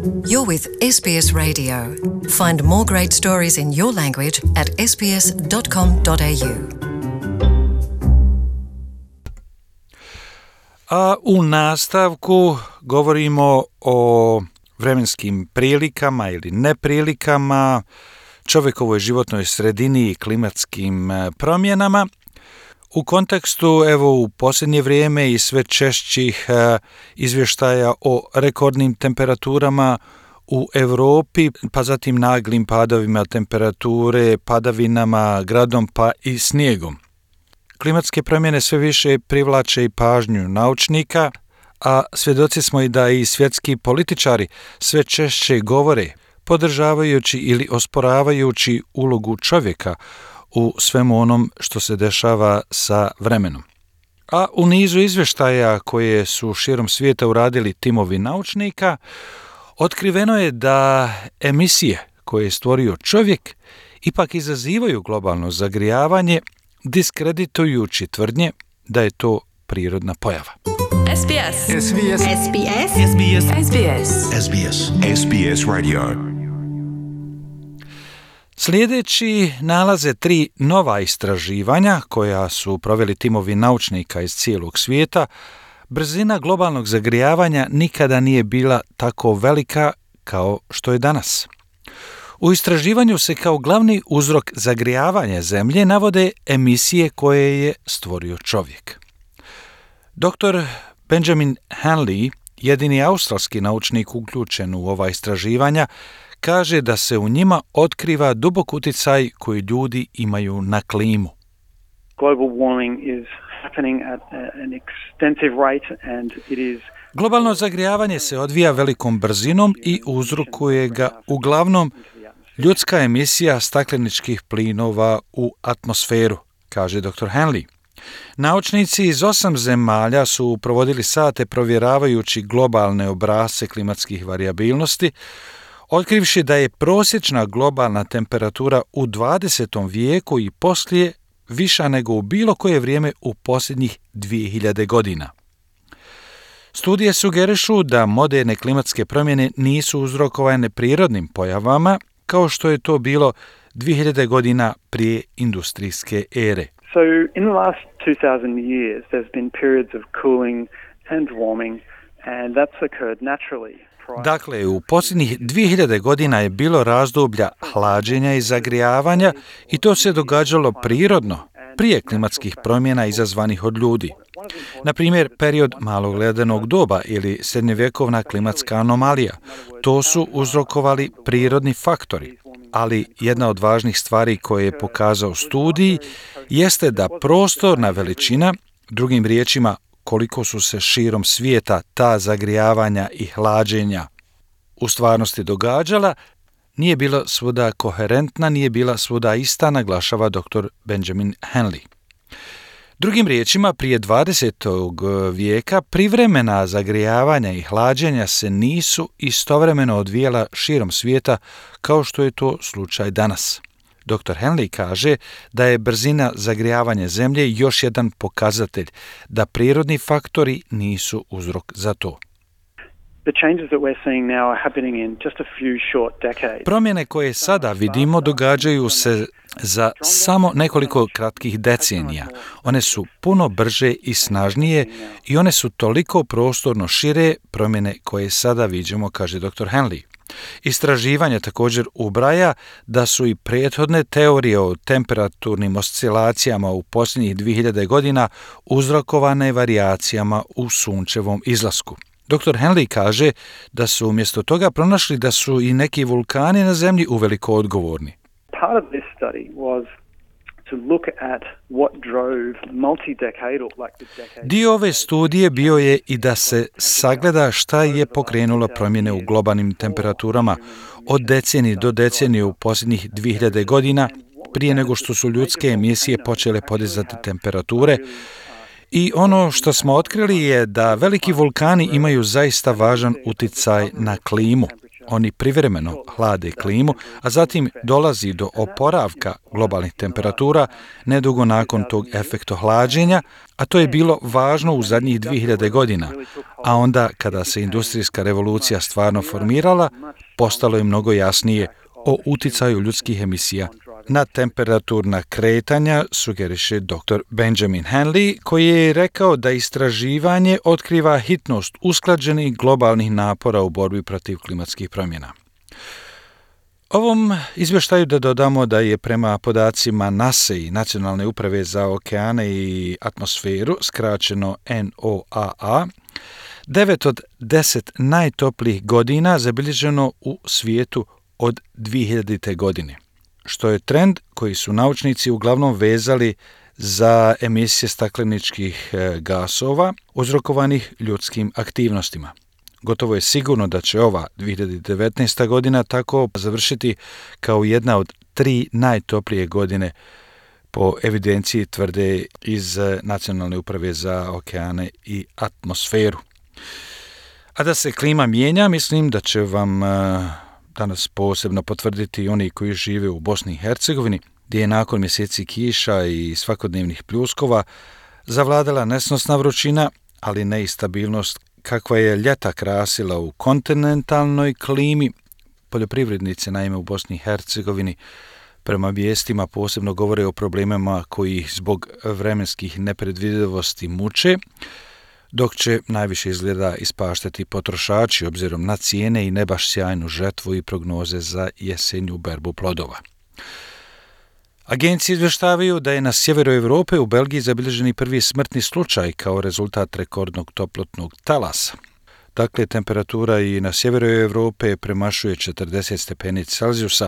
You're with SBS Radio. Find more great stories in your language at sbs.com.au. A u nastavku govorimo o vremenskim prilikama ili neprilikama, čovjekovoj životnoj sredini i klimatskim promjenama. U kontekstu, u posljednje vrijeme i sve češćih izvještaja o rekordnim temperaturama u Europi, pa zatim naglim padovima temperature, padavinama, gradom pa i snijegom. Klimatske promjene sve više privlače i pažnju naučnika, a svjedoci smo i da i svjetski političari sve češće govore, podržavajući ili osporavajući ulogu čovjeka u svemu onom što se dešava sa vremenom. A u nizu izvještaja koje su širom svijeta uradili timovi naučnika, otkriveno je da emisije koje je stvorio čovjek ipak izazivaju globalno zagrijavanje, diskreditujući tvrdnje da je to prirodna pojava. SBS. SBS. SBS. SBS. SBS. SBS. SBS Radio. Sljedeći nalaze 3 nova istraživanja koja su proveli timovi naučnika iz cijelog svijeta. Brzina globalnog zagrijavanja nikada nije bila tako velika kao što je danas. U istraživanju se kao glavni uzrok zagrijavanja zemlje navode emisije koje je stvorio čovjek. Dr. Benjamin Hanley, jedini australski naučnik uključen u ova istraživanja, kaže da se u njima otkriva dubok utjecaj koji ljudi imaju na klimu. Global warming is happening at an extensive rate and it is Globalno zagrijavanje se odvija velikom brzinom i uzrokuje ga uglavnom ljudska emisija stakleničkih plinova u atmosferu, kaže dr. Hanley. Naučnici iz 8 zemalja su provodili sate provjeravajući globalne obrasce klimatskih varijabilnosti, otkrivši da je prosječna globalna temperatura u 20. vijeku i poslije viša nego u bilo koje vrijeme u posljednjih 2000 godina. Studije sugerišu da moderne klimatske promjene nisu uzrokovane prirodnim pojavama, kao što je to bilo 2000 godina prije industrijske ere. So in the last 2000 years there's been periods of cooling and warming and that's occurred naturally. Dakle, u posljednjih 2000 godina je bilo razdoblja hlađenja i zagrijavanja i to se događalo prirodno, prije klimatskih promjena izazvanih od ljudi. Na primjer, period malog ledenog doba ili srednjevjekovna klimatska anomalija. To su uzrokovali prirodni faktori, ali jedna od važnih stvari koje je pokazao studij jeste da prostorna veličina, drugim riječima koliko su se širom svijeta ta zagrijavanja i hlađenja u stvarnosti događala, nije bila svuda koherentna, nije bila svuda ista, naglašava dr. Benjamin Hanley. Drugim riječima, prije 20. vijeka privremena zagrijavanja i hlađenja se nisu istovremeno odvijala širom svijeta kao što je to slučaj danas. Dr. Hanley kaže da je brzina zagrijavanja zemlje još jedan pokazatelj da prirodni faktori nisu uzrok za to. Promjene koje sada vidimo događaju se za samo nekoliko kratkih decenija. One su puno brže i snažnije i one su toliko prostorno šire, promjene koje sada viđemo, kaže dr. Hanley. Istraživanje također ubraja da su i prethodne teorije o temperaturnim oscilacijama u posljednjih 2000 godina uzrokovane varijacijama u sunčevom izlasku. Dr. Hanley kaže da su umjesto toga pronašli da su i neki vulkani na zemlji uveliko odgovorni. Part of this study was to look at what drove multi-decadal, like the decade. Dio ove studije bio je i da se sagleda šta je pokrenulo promjene u globalnim temperaturama od decenije do decenije u posljednjih 2000 godina, prije nego što su ljudske emisije počele podizati temperature. I ono što smo otkrili je da veliki vulkani imaju zaista važan utjecaj na klimu. Oni privremeno hlade klimu, a zatim dolazi do oporavka globalnih temperatura nedugo nakon tog efekta hlađenja, a to je bilo važno u zadnjih 2000 godina. A onda, kada se industrijska revolucija stvarno formirala, postalo je mnogo jasnije o uticaju ljudskih emisija na temperaturna kretanja, sugeriše dr. Benjamin Hanley, koji je rekao da istraživanje otkriva hitnost usklađenih globalnih napora u borbi protiv klimatskih promjena. Ovom izvještaju da dodamo da je prema podacima NASA i Nacionalne uprave za okeane i atmosferu, skraćeno NOAA, 9 od 10 najtoplijih godina zabilježeno u svijetu od 2000. godine, što je trend koji su naučnici uglavnom vezali za emisije stakleničkih gasova uzrokovanih ljudskim aktivnostima. Gotovo je sigurno da će ova 2019. godina tako završiti kao jedna od 3 najtoplije godine po evidenciji, tvrde iz Nacionalne uprave za okeane i atmosferu. A da se klima mijenja, mislim da će vam danas posebno potvrditi oni koji žive u Bosni i Hercegovini, gdje je nakon mjeseci kiša i svakodnevnih pljuskova zavladala nesnosna vrućina, ali ne i stabilnost kakva je ljeta krasila u kontinentalnoj klimi. Poljoprivrednici, naime, u Bosni i Hercegovini prema vijestima posebno govore o problemima koji ih zbog vremenskih nepredvidivosti muče, dok će najviše izgleda ispaštati potrošači obzirom na cijene i ne baš sjajnu žetvu i prognoze za jesenju berbu plodova. Agencije izvještavaju da je na sjeveru Europe u Belgiji zabilježeni prvi smrtni slučaj kao rezultat rekordnog toplotnog talasa. Dakle, temperatura i na sjeveru Europe premašuje 40 stepeni Celzijusa,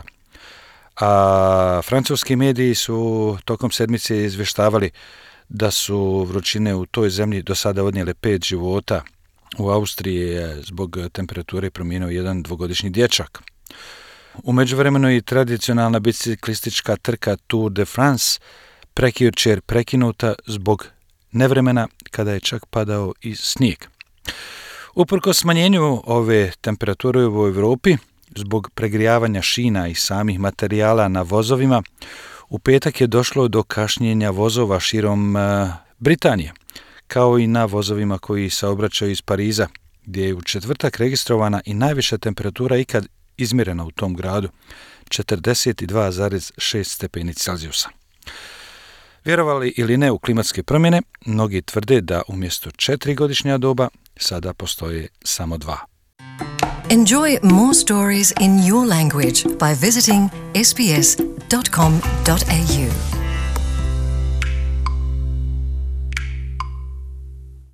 a francuski mediji su tokom sedmice izvještavali da su vrućine u toj zemlji do sada odnijele 5 života. U Austriji je zbog temperature preminuo jedan 2-godišnji dječak. U međuvremenu i tradicionalna biciklistička trka Tour de France prekjučer prekinuta zbog nevremena kada je čak padao i snijeg. Uprkos smanjenju ove temperature u Europi, zbog pregrijavanja šina i samih materijala na vozovima, u petak je došlo do kašnjenja vozova širom Britanije, kao i na vozovima koji saobraćaju iz Pariza, gdje je u četvrtak registrovana i najviša temperatura ikad izmjerena u tom gradu, 42,6 stepeni Celzijusa. Vjerovali ili ne u klimatske promjene, mnogi tvrde da umjesto 4-godišnja doba sada postoje samo 2. Enjoy more stories in your language by visiting sbs.com.au.